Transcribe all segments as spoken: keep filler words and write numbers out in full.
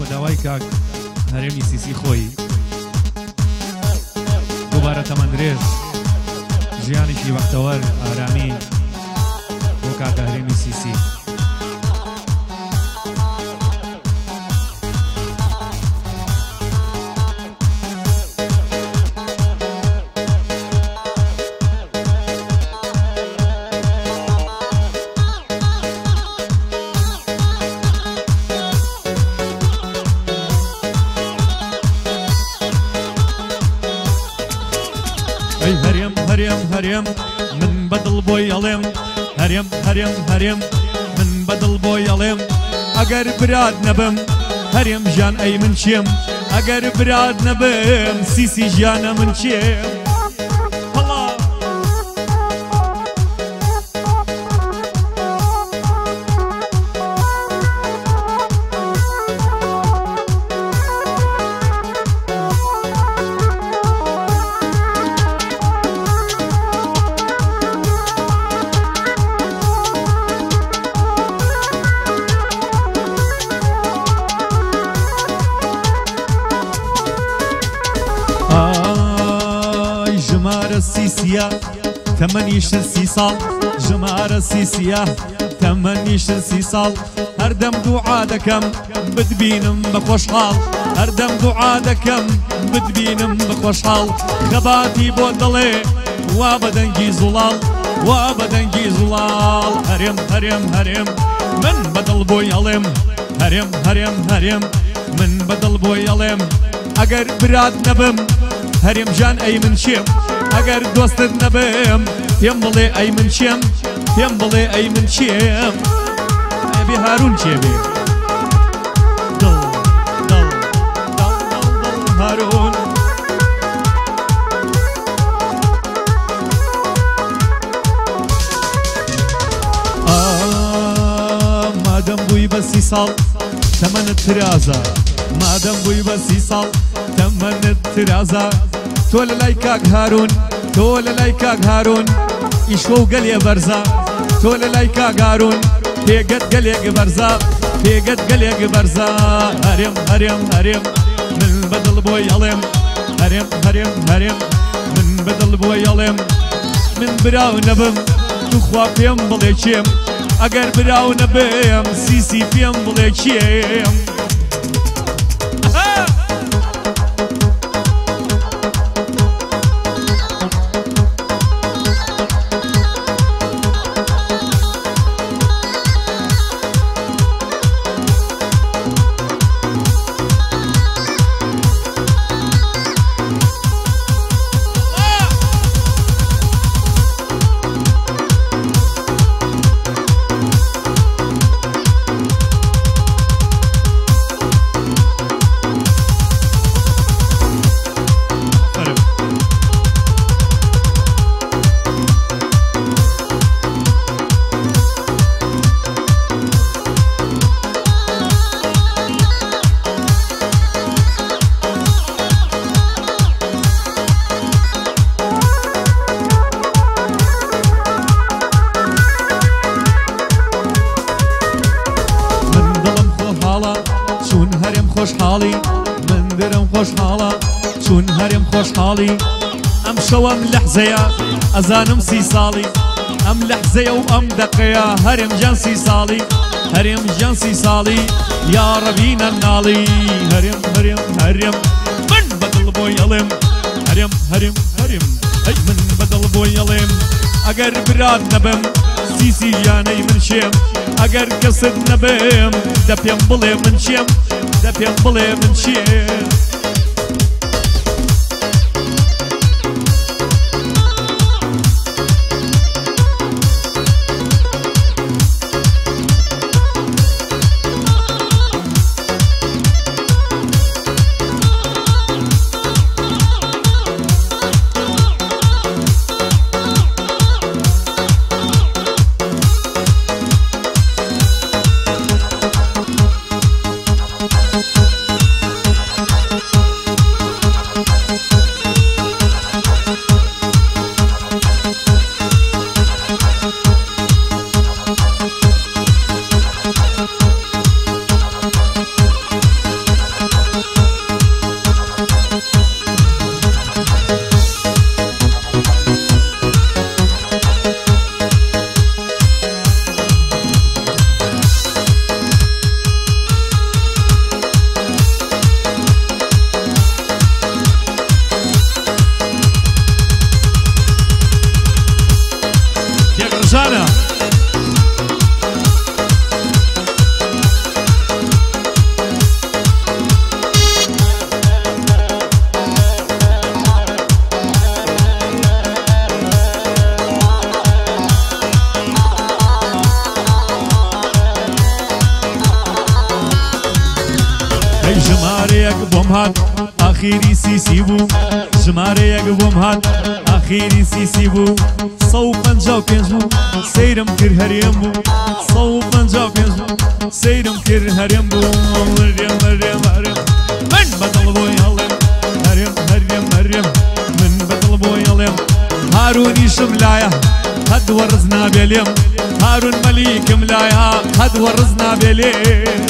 داوای کاک هەرێمی سیسی خۆی دووبارە تەمەندرێژ ژیانێکی بەختەوەر ئارامی بۆ کاکە هەرێمی سیسی هەرێم هەرێم هەرێم من بەدڵ بۆی ئەڵێم هەرێم هەرێم هەرێم من بەدڵ بۆی ئەڵێم ئەگەر برات نەبم هەرێم ژیان ئەی من چێم ئەگەر برات نەبم سیسی ژیانە من چێم ژمارە سیسیە تەمەنیشتن سی ساڵ ژمارە سیسیە تەمەنیشتن سی ساڵ هەردەم دوعا دەکەم بتبینم بە خۆشحاڵ هەردەم دوعا دەکەم بتبینم بە خۆشحاڵ خەباتی بۆ دەڵێ وا بەدەنگی زوڵاڵ وا بەدەنگی زوڵاڵ هەرێم هەرێم هەرێم من بەدڵ بۆی ئەڵێم هەرێم هەرێم هەرێم من بەدڵ بۆی ئەڵێم ئەگەر برات نەبم هەرێم ژیان ئەی من چێم ئەگەر دۆستت نەبم پێم بڵێ ئەی من چێم پێم بڵێ ئەی من چێم ئەبێ هارون چێبێ دڵ دڵ دڵ دڵ دڵ هارون مادەم بووی بە سی ساڵ تەمەنت ترازە مادەم بووی بە سی ساڵ تەمەنت ترازە تۆ لە لای کاک هارون تۆ لە لای کاک هارون ئیشکۆ و گەلێ بەرزە تۆ لە لای کاک هارون پێگەت گەلێک بەرزە پێگەت گەلێک بەرزە هەرێم هەرێم هەرێم من بەدڵ بۆی ئەڵێم هەرێم هەرێم هەرێم من بەدڵ بۆی ئەڵێم من براو نەبم توخوا پێم بڵێ چێم ئەگەر براو نەبم سیسی پێم بڵێ چێم چون هەرێم خۆشحاڵی من دەرم خۆشحاڵە چون هەرێم خۆشحاڵی ئەم شەوەم لەحزەیە ئەزانم سی ساڵی ئەم لەحزەیە و ئەم دەقەیە هەرێم ژیان سی ساڵی هەرێم ژیان سی ساڵی یا ڕەبینە ناڵی هەرێم هەرێم هەرێم من بەدڵ بۆی ئەڵێم هەرێم هەرێم هەرێم ئەی من بەدڵ بۆی ئەڵێم ئەگەر برات نەبم سیسی ژیانەی من شێم ئەگەر کەست نەبم دە پێم بڵێ من چێم دە پێم بڵێ من چێم هارونا جماريك بومهات اخيري سيسي بو جماريك بومهات اخيري سيسي بو صوبا جاو بينجو سيرم كر هريم بو صوبا جاو بينجو سيرم كر هريم بو مريم مريم مريم من بدل بو يلم هريم هريم هريم من بدل بو يلم هاروني شملايا هد ورزنا بليم هارون مليك ملايا هد ورزنا بليم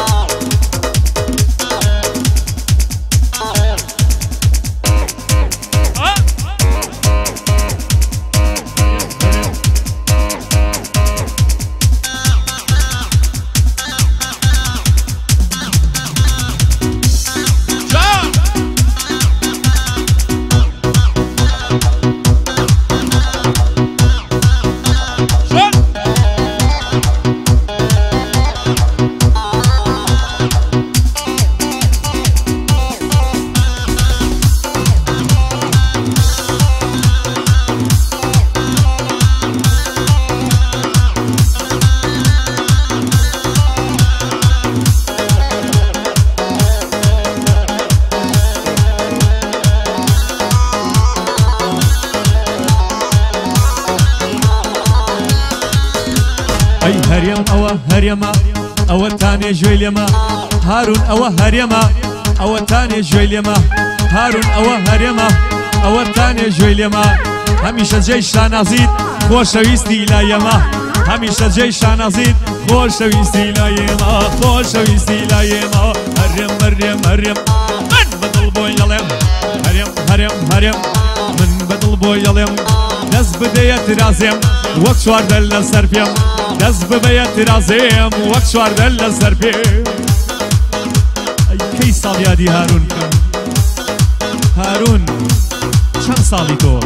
هريم أوه هريما أوه تاني جويليما هارون أوه هريما أوه تاني جويليما هارون أوه هريما أوه تاني جويليما هميشه جيشان أزيد خوشويستي لايما هميشه جيشان أزيد خوشويستي لايما خوشويستي لايما هريم هريم هريم من بدل بوي يلم هريم هريم هريم من بدل بوي يلم ناس بديت رازم وقت شوار دل سرفيم دز ببيت رازم وقت شوار دل سرفيم اي كي سال يادي هارون كم هارون چند سالی تو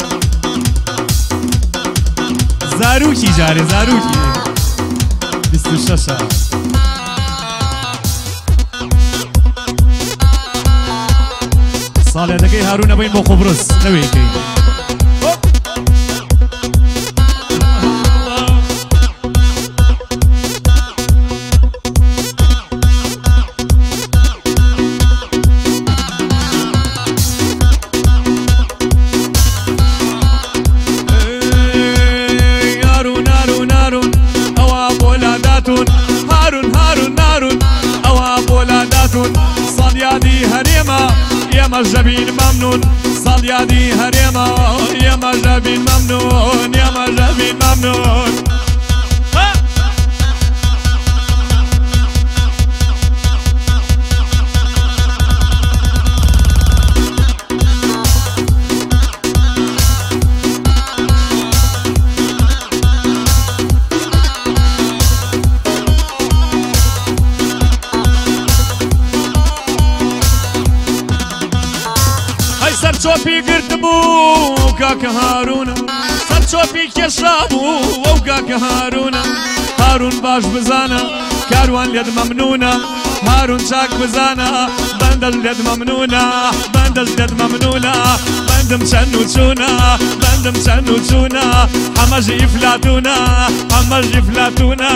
زاروکی جاره زاروکی بیست و شش سالی دکی هارون بین با قبرس نوی کی هارون هارون هارون أواب ولاداتون صليادي هريمة يا مجابين ممنون صليادي هريمة يا مجابين ممنون يا مجابين ممنون سرچۆپی گرتبوو کاکە هارونە سەرچۆپی کێشابوو ئەو کاکە هارونە هارون باش بزانە کاروان لێت مەمنونە هارون چاک بزانە بەندەش لێت مەمنونە بەندەش لێت مەمنونە بەندم چەند و چوونە بەندم چەند و چوونە هەمەژی ئیفلاتونە هەمەژی ئیفلاتونە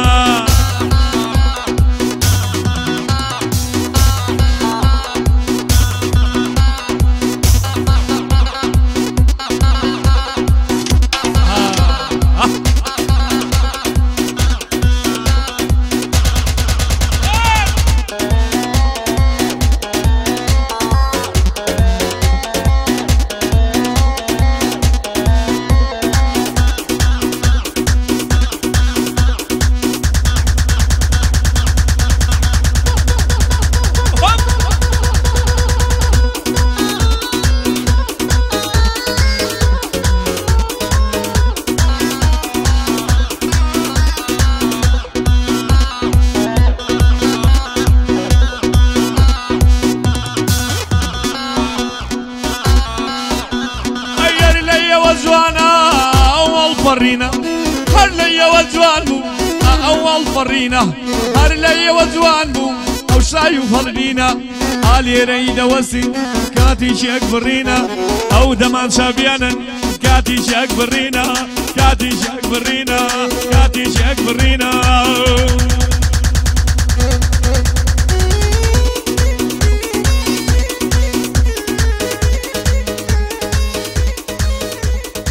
هر وجوان بو أول فرينا هر لي وجوان بو أو شاي وفرينا علي ريد وسي كاتي شيك برينا أو دمان شابيانا كاتي شيك برينا كاتي شيك برينا كاتي شيك برينا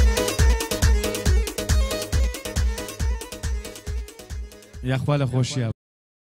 يا اخوال خوشيا